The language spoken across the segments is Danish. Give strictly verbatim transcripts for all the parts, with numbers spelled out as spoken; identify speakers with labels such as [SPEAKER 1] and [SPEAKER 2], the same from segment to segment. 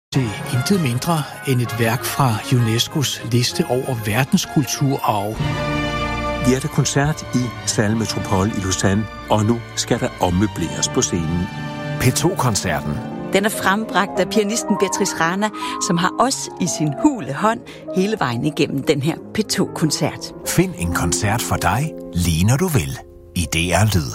[SPEAKER 1] Det er intet mindre end et værk fra UNESCO's liste over verdenskulturarv.
[SPEAKER 2] Vi er der koncert i Salle Metropole i Lausanne, og nu skal der ommøbleres på scenen.
[SPEAKER 3] P to-koncerten.
[SPEAKER 4] Den er frembragt af pianisten Beatrice Rana, som har os i sin hule hånd hele vejen igennem den her P to-koncert.
[SPEAKER 3] Find en koncert for dig, lige når du vil, i D R Lyd.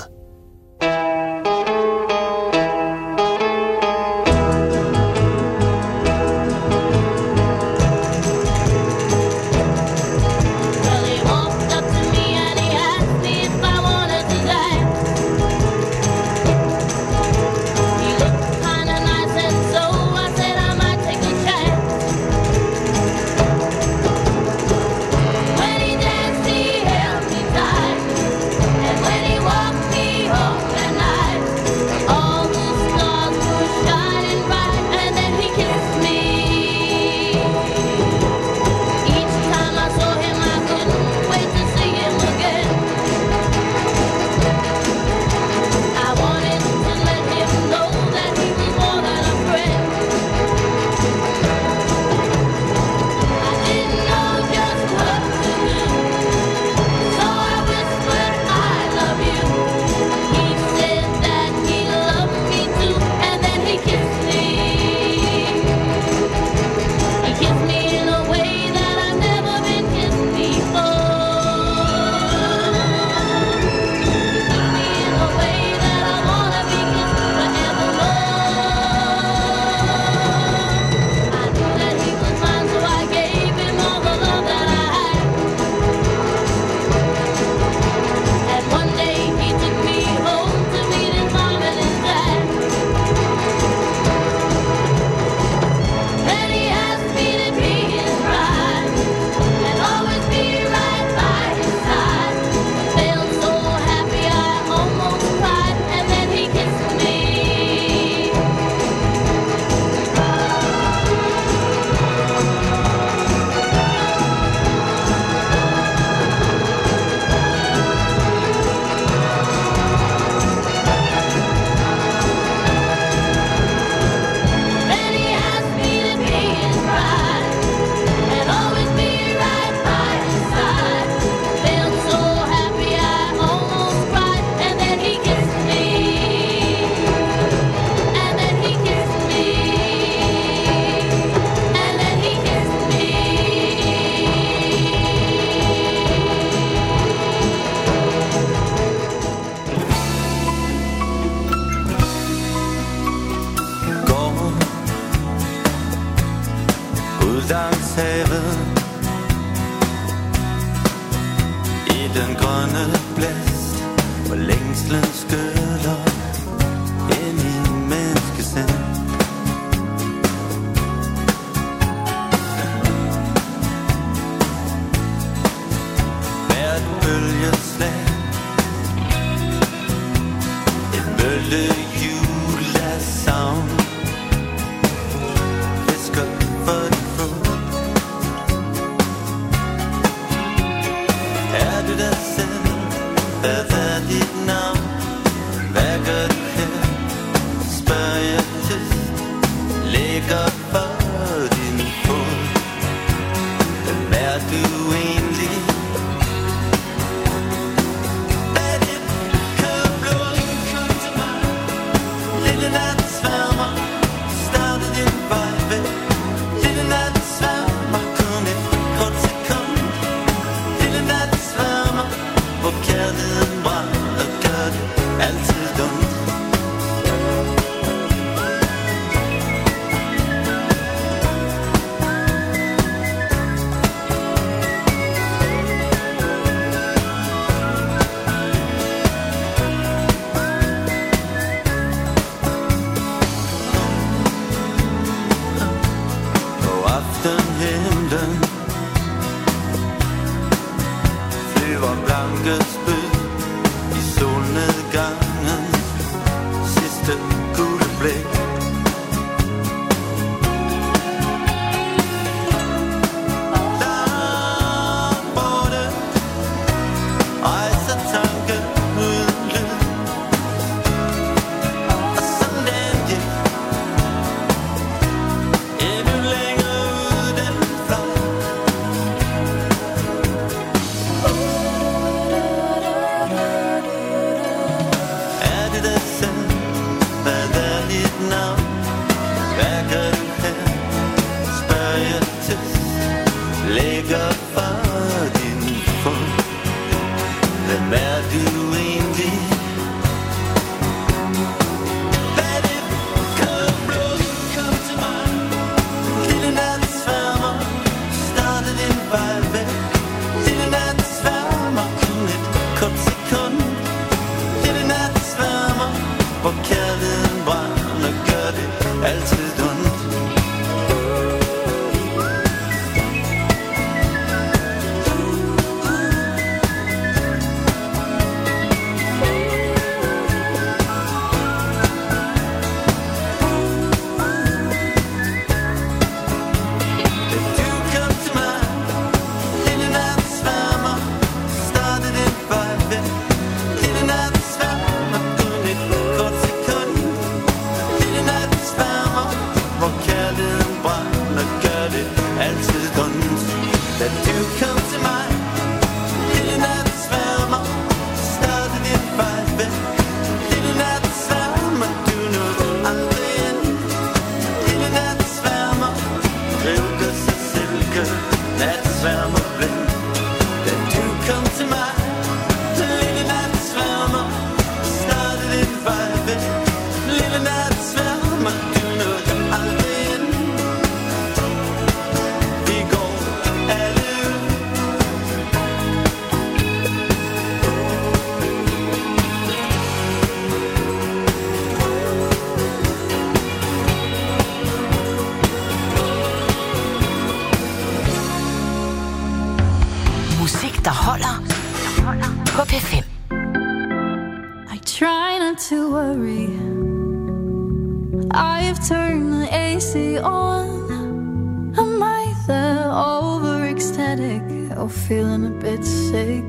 [SPEAKER 5] ven. Da du kom til mig, lille natsværmer, startede en vej væk. Lille natsværmer, du nåede aldrig ind. Vi går alle ud.
[SPEAKER 6] Musik, der holder på P fem.
[SPEAKER 7] I try not to worry. I've turned the A C on. Am I the over-ecstatic or feeling a bit sick?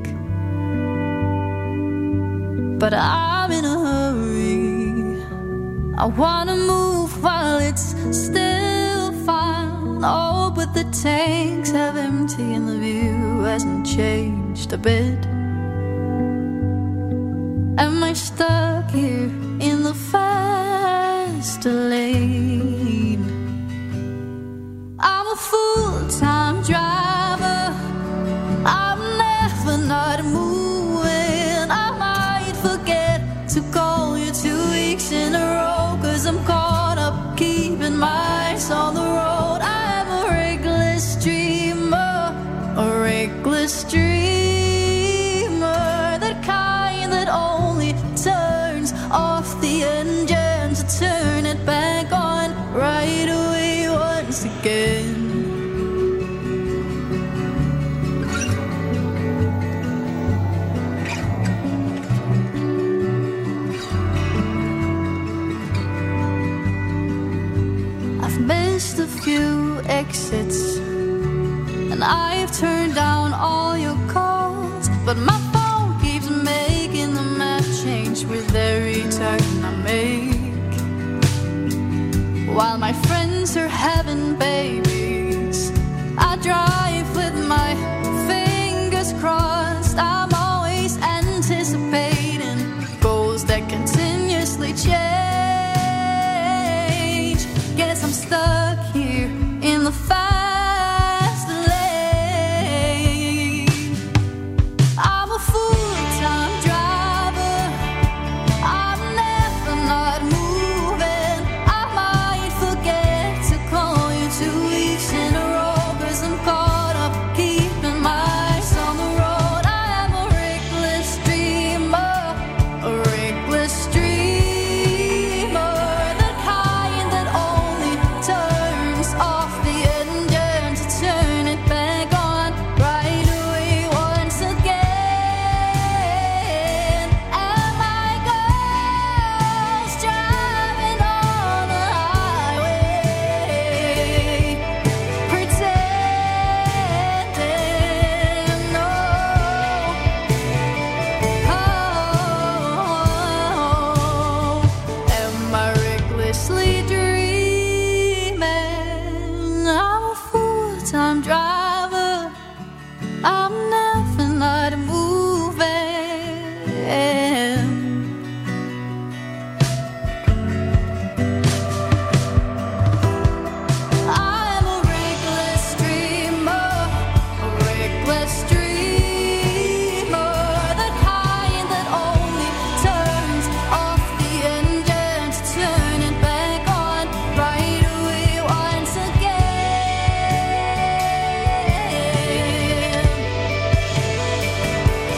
[SPEAKER 7] But I'm in a hurry. I wanna move while it's still fine. Oh, but the tanks have empty and the view hasn't changed a bit. Am I stuck here in the fast lane? I'm a full-time driver. I'm never not moving. I might forget to call you two weeks in a row, 'cause I'm caught up keeping my eyes on the road. I'm a reckless dreamer, a reckless dreamer, that kind that only turns off the engine to turn it back on right away once again. I've missed a few exits and I've turned down all your calls, but my phone keeps making the map change with every turn I make. While my friends are having babies, I drive with my fingers crossed. I'm always anticipating goals that continuously change. Guess I'm stuck here in the fast lane. I'm a full-time driver. I'm never not moving. I might forget to call you two weeks in a row, 'cause I'm caught up keeping my eyes on the road. I am a reckless dreamer, a reckless dreamer, the kind that only turns off the engine to turn it back on right away once again. Am I ghost driving on the highway, pretending? No. Oh, am I recklessly dreaming? I'm a full-time driver. I'm never not moving. I am a reckless dreamer, a reckless dreamer, the kind that only turns off the engine to turn it back on right away once again.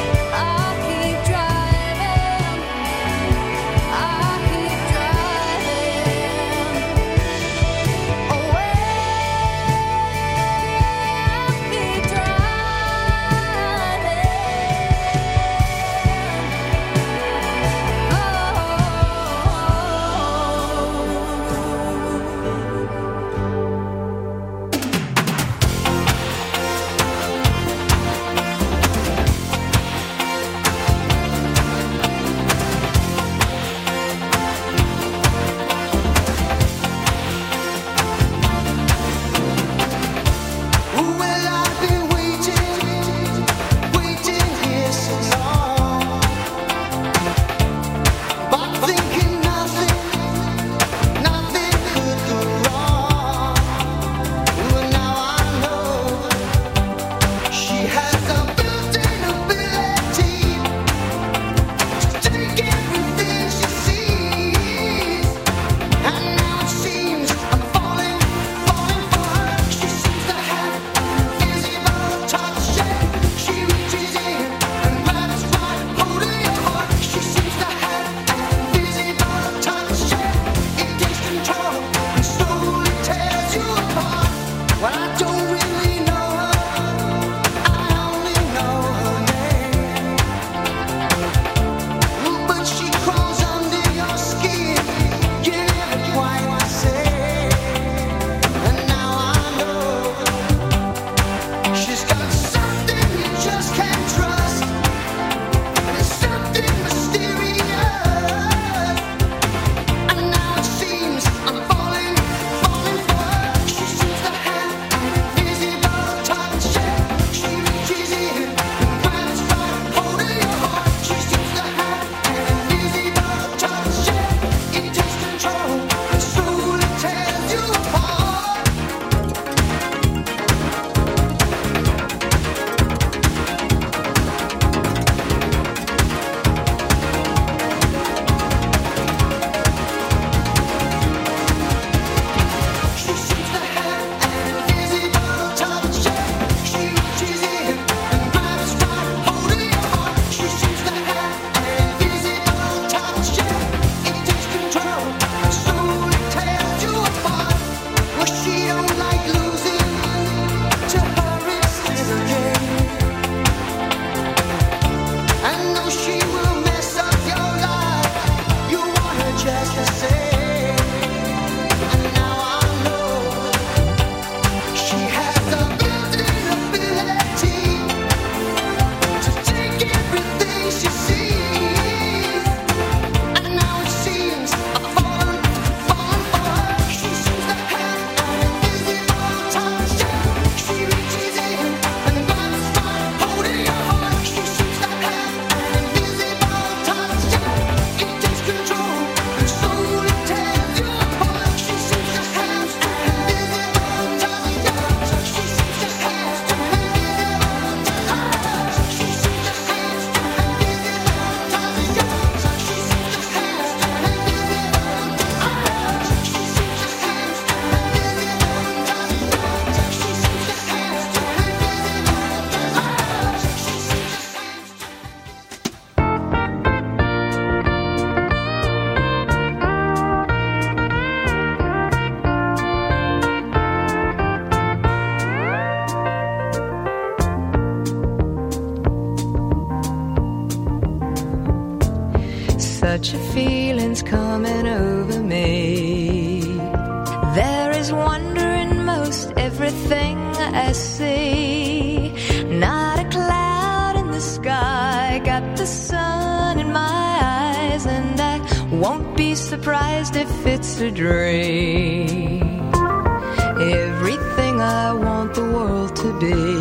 [SPEAKER 8] such a feeling's coming over me. There is wonder in most everything I see. Not a cloud in the sky, got the sun in my eyes, and I won't be surprised if it's a dream. Everything I want the world to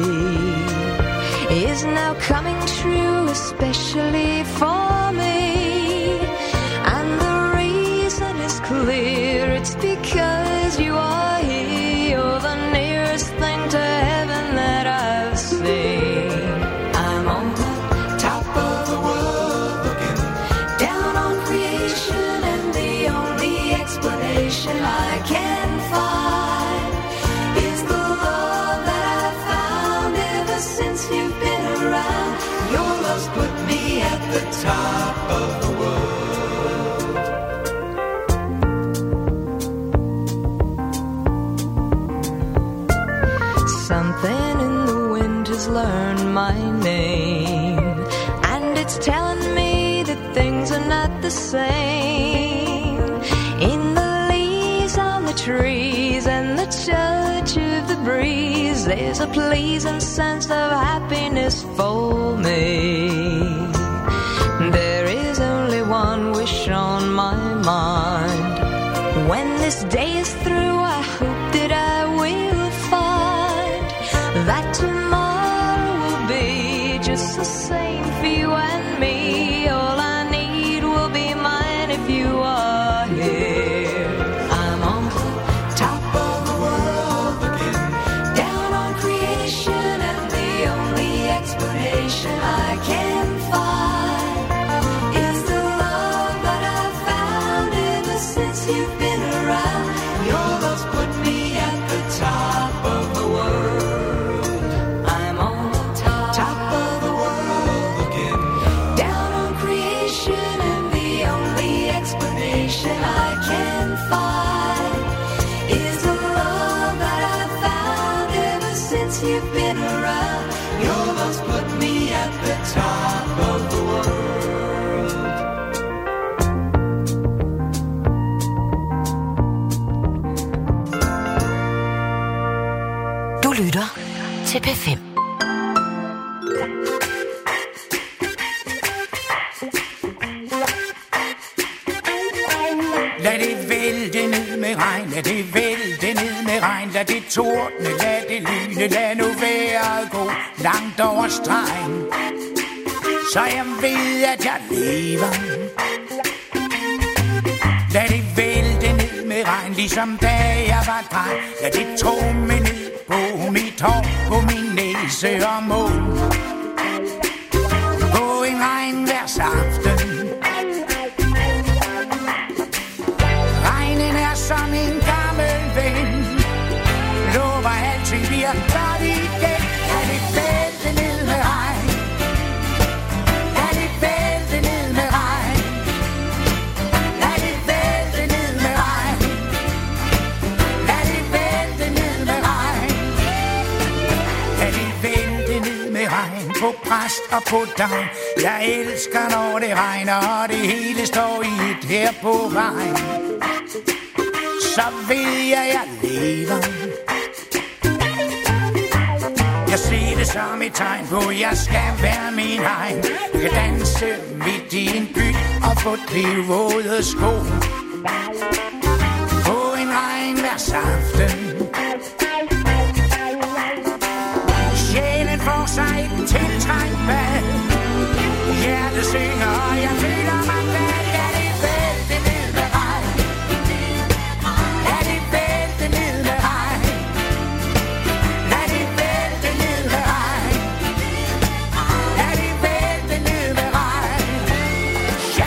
[SPEAKER 8] be is now coming true, especially for me. And the reason is clear, it's because you are here. You're the nearest thing to heaven that I've seen. I'm on the top of the world, looking down on creation, and the only explanation I can find is the love that I've found ever since you've been around. Your love's put me at the top of the world. Something in the wind has learned my name, and it's telling me that things are not the same. In the leaves on the trees and the touch of the breeze, there's a pleasing sense of happiness for me. There is only one wish on my mind. When this day is through, I hope that I will find that tomorrow will be just the same for you and me. All I need will be mine if you are here. I'm on the top of the world, looking down on creation, and the only explanation I can find is the love that I've found ever since you've been around. Your love's put me at the top of the world. I'm on the top, top of the world, looking down on creation, and the only explanation I can find is the love that I've found ever since you've been around. Your love's put me at the top of the world.
[SPEAKER 6] Du lytter til P fem.
[SPEAKER 9] Lad det vælte ned med regn, lad det vælte ned med regn, lad det tordne, lad det lyne, lad nu vejret gå langt over stregen, så jeg ved, at jeg lever. Lad det vælte ned med regn, ligesom da jeg var dreng, lad det trumme ned på mit hår, på min næse og mund. På en regnværsaften, regnen er som en gammel ven, lover alting bliver godt igen. Lad det vælte ned med regn, lad det vælte ned med regn, lad det vælte ned med regn, lad det vælte ned med regn, lad det vælte ned med regn på præst og på dagn. Jeg elsker når det regner, og det hele står i et her på vejen, så ved jeg, jeg lever. Jeg ser det som et tegn på, jeg skal være min egen. Jeg kan danse midt i en by og få drivvåde sko. På en regnværsaften, sjælen får sig et tiltrængt bad. Hjertet synger, og jeg føler mig glad. Ja, det vælte ned med regn, ja, det vælte ned med regn, lad det vælte ned med regn, ja, det vælte ned med regn, ja.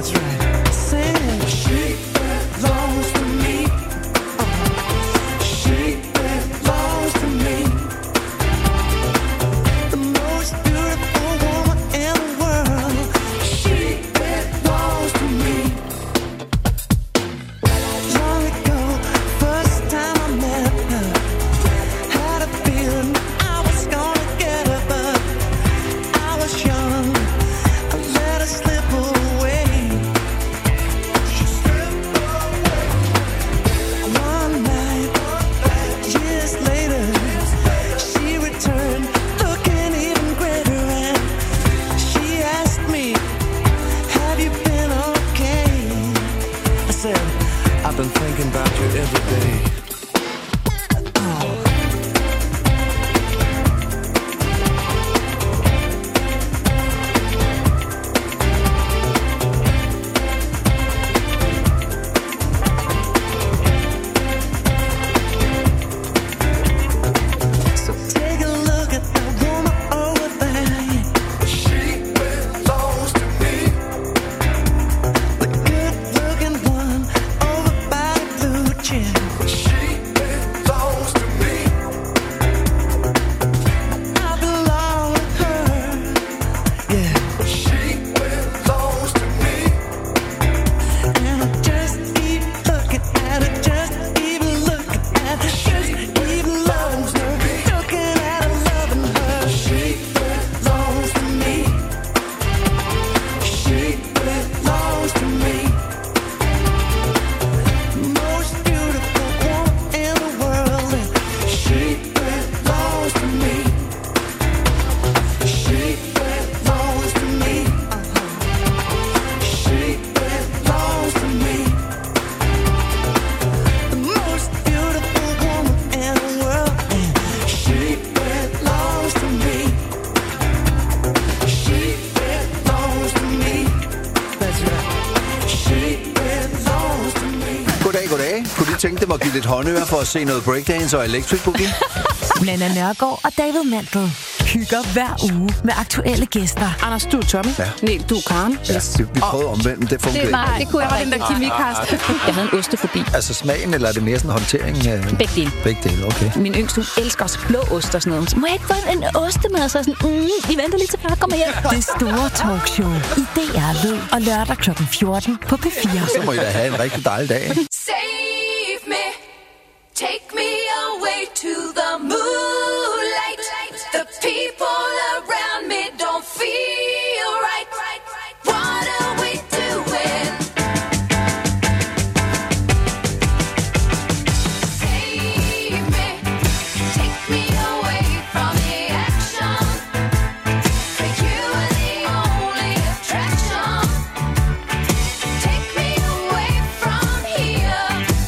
[SPEAKER 5] That's right. Sing. She belongs to me. She belongs to me. The most beautiful woman in the world. She belongs to me. Long ago, first time I met her, had a feeling I was gonna get her, but I was young. I let her slip away. She slipped away. One night, years later, she returned, looking even greater, and she asked me, "Have you been okay?" I said, "I've been thinking about you every day." So take a look at that woman over there. She belongs to me. The good-looking one over by the blue chair. She belongs to me. I belong to her. Yeah. She belongs to me. And I just keep looking at her, just even looking at her, just even loving her, looking at her, loving her. She belongs to me. She belongs to me. Most beautiful woman in the world, and she belongs to me. She belongs to me. She belongs to me. The most beautiful woman in the world, and she belongs to me. She belongs to me. That's right. She belongs to me.
[SPEAKER 10] Goddag, goddag. Kunne de tænke dem at give lidt håndører for at se noget breakdance og electric boogie?
[SPEAKER 6] Nanna Nørgaard og David Mandel hygger hver uge med aktuelle gæster.
[SPEAKER 11] Anders, du er Tommy.
[SPEAKER 10] Ja.
[SPEAKER 11] Niel, du er Karen.
[SPEAKER 10] Ja, det, vi prøvede omvendt, men det fungerede ikke.
[SPEAKER 11] Nej, det kunne jeg var den der kemikast. Jeg havde en ostefobi.
[SPEAKER 10] Altså smagen, eller er det mere sådan en håndtering? Af...
[SPEAKER 11] Begge dele.
[SPEAKER 10] Begge dele, okay.
[SPEAKER 11] Min yngste, hun elsker også blå ost og sådan noget. Så må jeg ikke få en ostemad? Så sådan, mm, I venter lige til far kommer hjem.
[SPEAKER 6] Det store talkshow i D R Lyd og lørdag klokken fjorten på P fire.
[SPEAKER 10] Så må I da have en rigtig dejlig dag.
[SPEAKER 7] Save me, take me away to the moonlight. The people around me don't feel right. What are we doing? Save me, take me away from the action. For you are the only attraction. Take me away from here.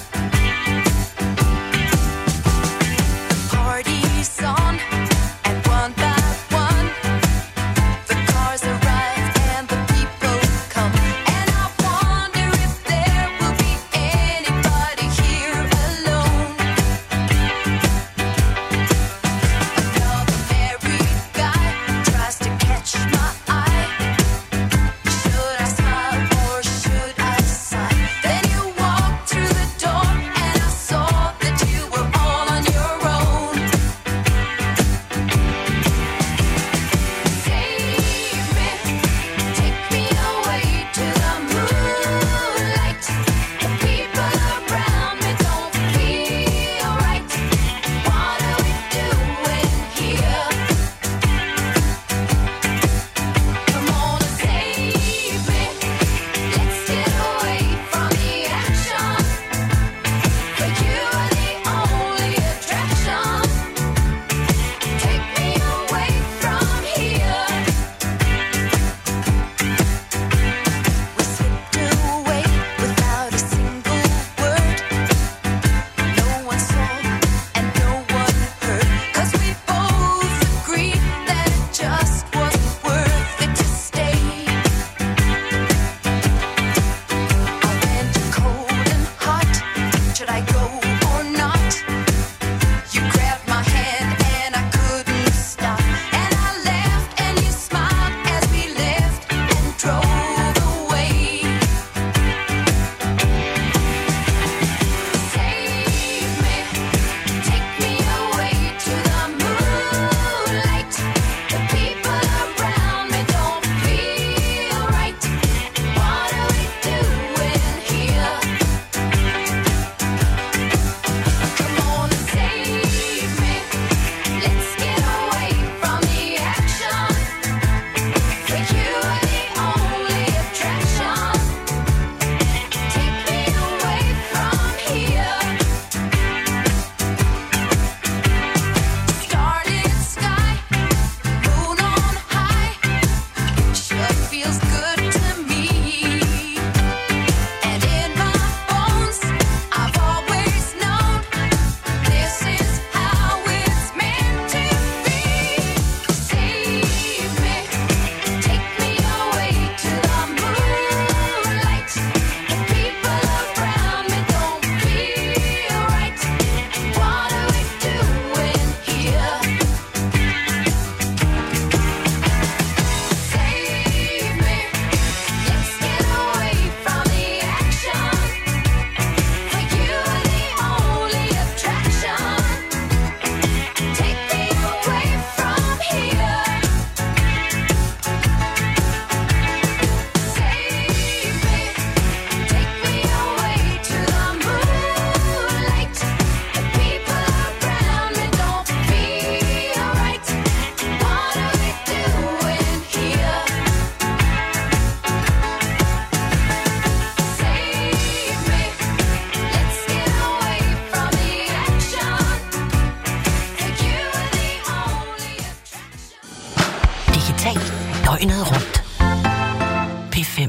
[SPEAKER 6] fem.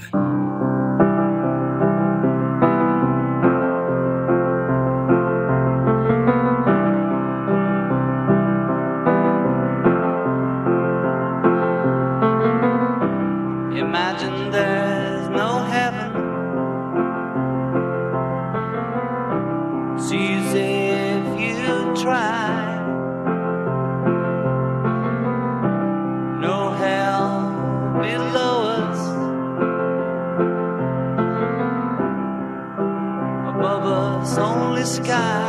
[SPEAKER 5] Imagine there's no heaven. It's easy if you try. No hell below us. Above us only sky.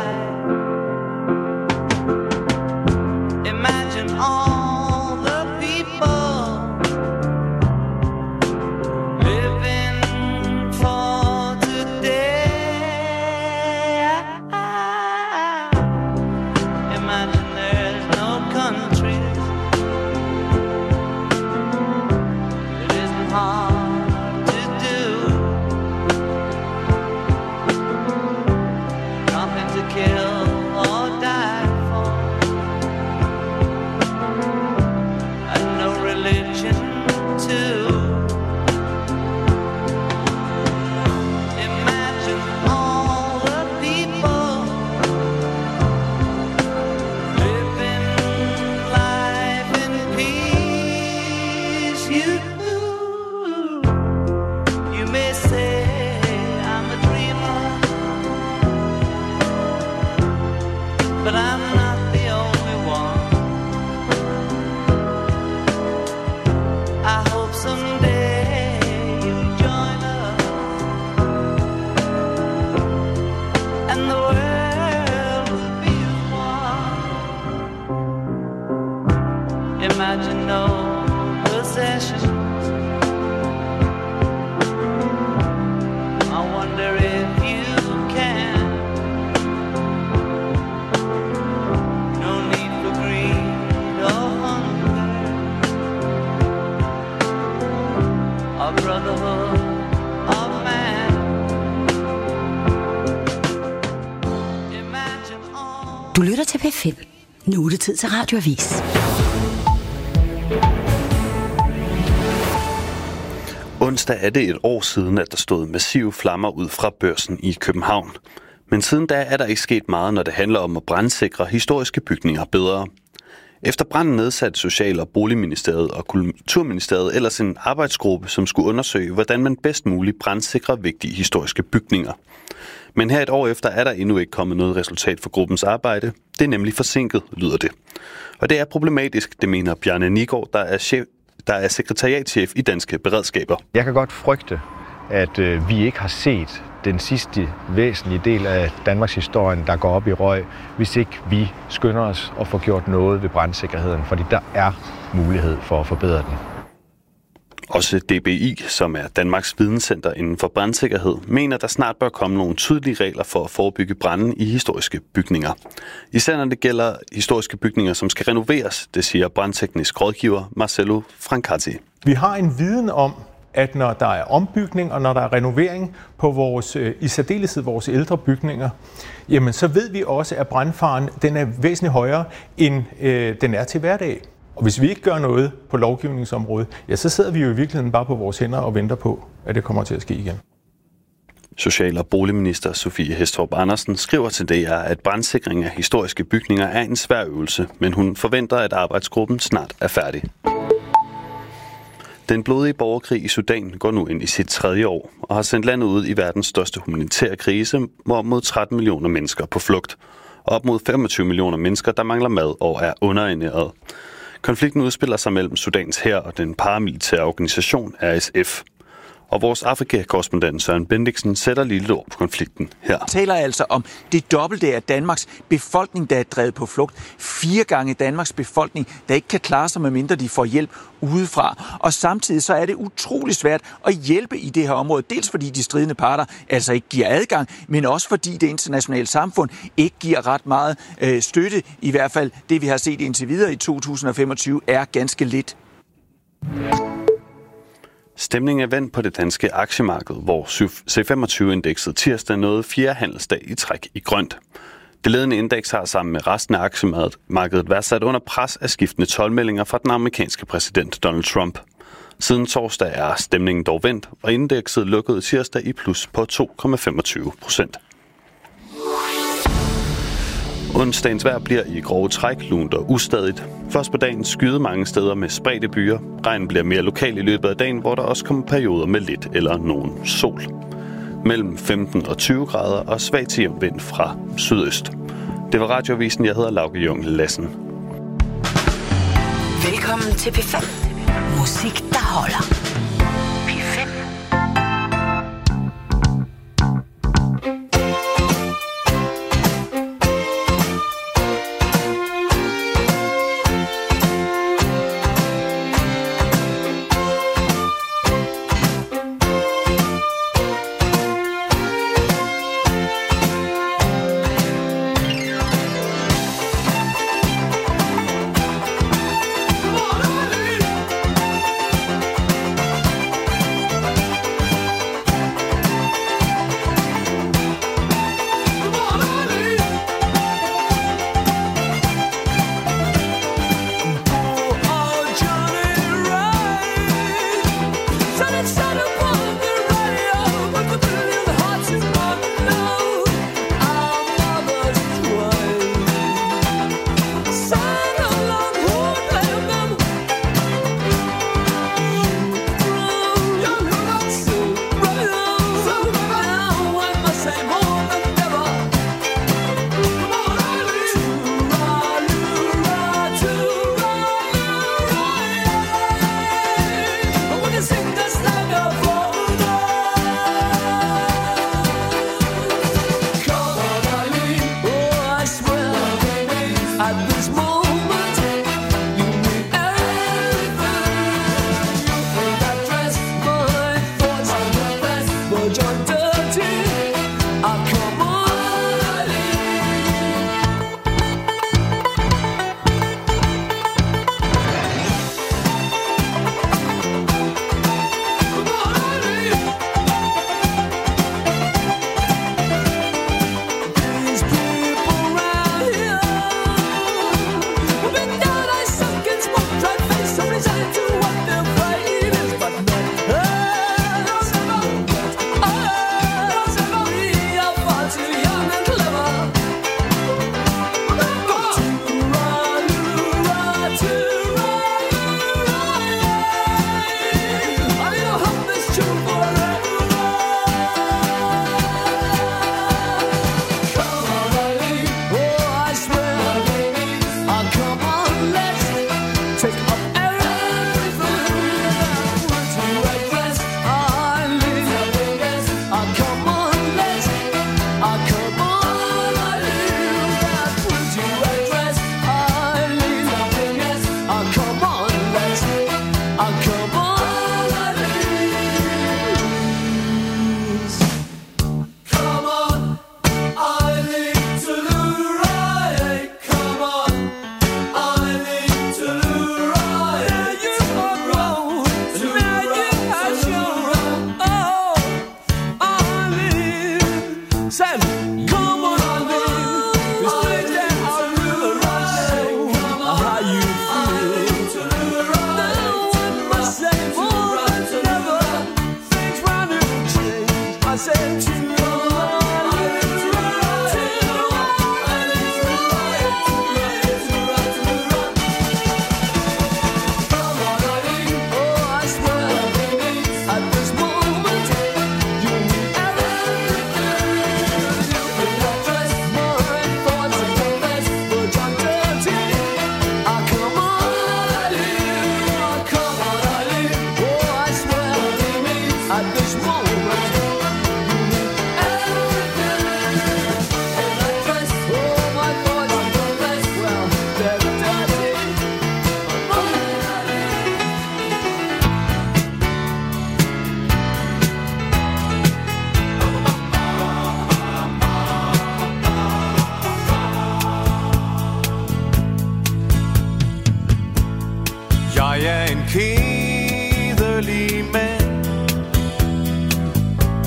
[SPEAKER 5] Imagine all the people living for today. Imagine there's no countries. It isn't hard to do. Nothing to kill or die for. And no religion too. Imagine all the people living life in peace. You, you may say I'm a dreamer, but I'm not the only one. I hope someday you'll join us, and the world will be as one. Imagine no possessions. I wonder if you can. No need for greed or hunger, or brotherhood of man. Imagine all.
[SPEAKER 4] Du lytter til P fem. Nu er det tid til Radioavis.
[SPEAKER 12] Onsdag er det et år siden, at der stod massive flammer ud fra Børsen i København. Men siden da er der ikke sket meget, når det handler om at brandsikre historiske bygninger bedre. Efter branden nedsatte Social- og Boligministeriet og Kulturministeriet ellers en arbejdsgruppe, som skulle undersøge, hvordan man bedst muligt brandsikrer vigtige historiske bygninger. Men her et år efter er der endnu ikke kommet noget resultat for gruppens arbejde. Det er nemlig forsinket, lyder det. Og det er problematisk, det mener Bjarne Nigård, der er, chef, der er sekretariatschef i Danske Beredskaber.
[SPEAKER 13] Jeg kan godt frygte, at øh, vi ikke har set den sidste væsentlige del af Danmarks historie, der går op i røg, hvis ikke vi skynder os og får gjort noget ved brandsikkerheden, fordi der er mulighed for at forbedre den.
[SPEAKER 12] Også D B I, som er Danmarks videnscenter inden for brandsikkerhed, mener, der snart bør komme nogle tydelige regler for at forebygge branden i historiske bygninger. Især når det gælder historiske bygninger, som skal renoveres, det siger brandteknisk rådgiver Marcello Francati.
[SPEAKER 14] Vi har en viden om, at når der er ombygning og når der er renovering på vores, i særdeleshed vores ældre bygninger, jamen så ved vi også, at brandfaren den er væsentligt højere, end øh, den er til hverdag. Og hvis vi ikke gør noget på lovgivningsområdet, ja, så sidder vi jo i virkeligheden bare på vores hænder og venter på, at det kommer til at ske igen.
[SPEAKER 12] Social- og boligminister Sofie Hæstorp Andersen skriver til D R, at brandsikring af historiske bygninger er en svær øvelse, men hun forventer, at arbejdsgruppen snart er færdig. Den blodige borgerkrig i Sudan går nu ind i sit tredje år og har sendt landet ud i verdens største humanitære krise, hvor mod tretten millioner mennesker på flugt, og op mod femogtyve millioner mennesker, der mangler mad og er underernæret. Konflikten udspiller sig mellem Sudans hær og den paramilitære organisation R S F. Og vores Afrika-korrespondent Søren Bendiksen sætter lige lidt ord på konflikten her.
[SPEAKER 15] Vi taler altså om det dobbelte af Danmarks befolkning, der er drevet på flugt. Fire gange Danmarks befolkning, der ikke kan klare sig, medmindre de får hjælp udefra. Og samtidig så er det utrolig svært at hjælpe i det her område. Dels fordi de stridende parter altså ikke giver adgang, men også fordi det internationale samfund ikke giver ret meget øh, støtte. I hvert fald det, vi har set indtil videre i to tusind og femogtyve, er ganske lidt.
[SPEAKER 12] Stemningen er vendt på det danske aktiemarked, hvor C femogtyve-indekset tirsdag nåede fjerde handelsdag i træk i grønt. Det ledende indeks har sammen med resten af aktiemarkedet været sat under pres af skiftende tolvmeldinger fra den amerikanske præsident Donald Trump. Siden torsdag er stemningen dog vendt, og indekset lukkede tirsdag i plus på to komma femogtyve procent. Onsdagens vejr bliver i grove træk lunt og ustadigt. Først på dagen skyder mange steder med spredte byer. Regnen bliver mere lokal i løbet af dagen, hvor der også kommer perioder med lidt eller nogen sol. Mellem femten og tyve grader og svag til vind fra sydøst. Det var Radioavisen, jeg hedder Lauke Jung Lassen.
[SPEAKER 6] Velkommen til P fem. Musik, der holder. P fem.
[SPEAKER 5] Jeg er en kedelig mand,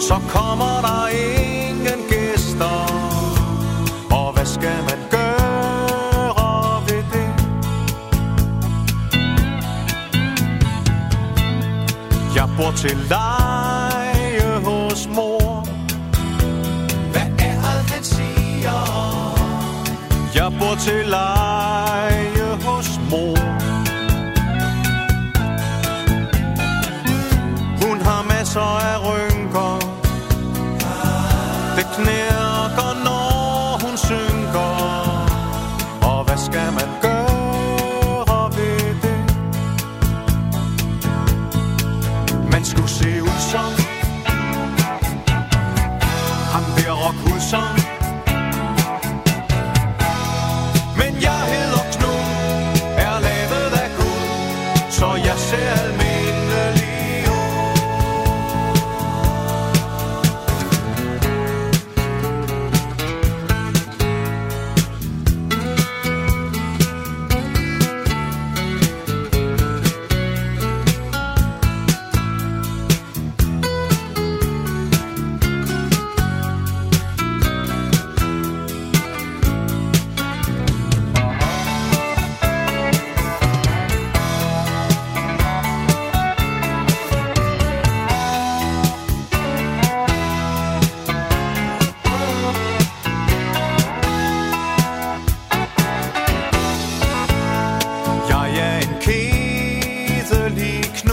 [SPEAKER 16] så kommer der ingen gæster. Og hvad skal man gøre ved det? Jeg bor til leje hos mor. Hvad er alt han siger? Jeg bor til leje hos mor. Hun har masser af rynker. Det knirker, når hun synker. Og hvad skal man gøre ved det? Man skulle se ud som ham der Rockhudsson. Men jeg hedder Knud, er lavet af Gud, så jeg ser almindelig ud.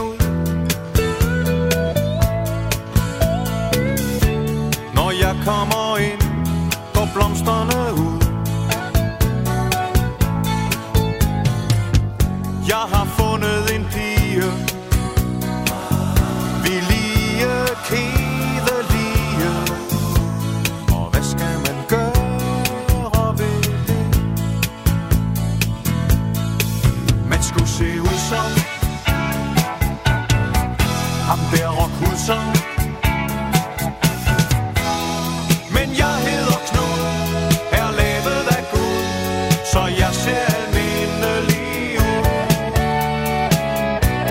[SPEAKER 16] Come on.